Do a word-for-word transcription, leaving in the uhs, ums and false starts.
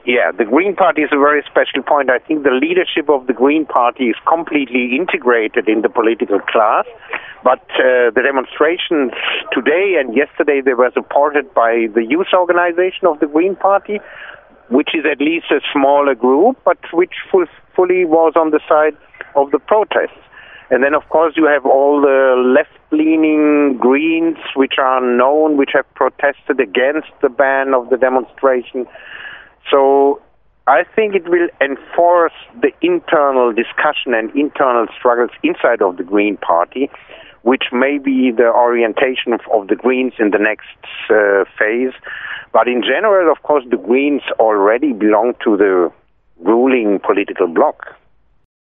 Yeah, the Green Party is a very special point. I think the leadership of the Green Party is completely integrated in the political class, but uh, the demonstrations today and yesterday, they were supported by the youth organization of the Green Party, which is at least a smaller group, but which full, fully was on the side of the protests. And then, of course, you have all the left-leaning Greens, which are known, which have protested against the ban of the demonstration. So I think it will enforce the internal discussion and internal struggles inside of the Green Party, which may be the orientation of, of the Greens in the next uh, phase. But in general, of course, the Greens already belong to the ruling political bloc.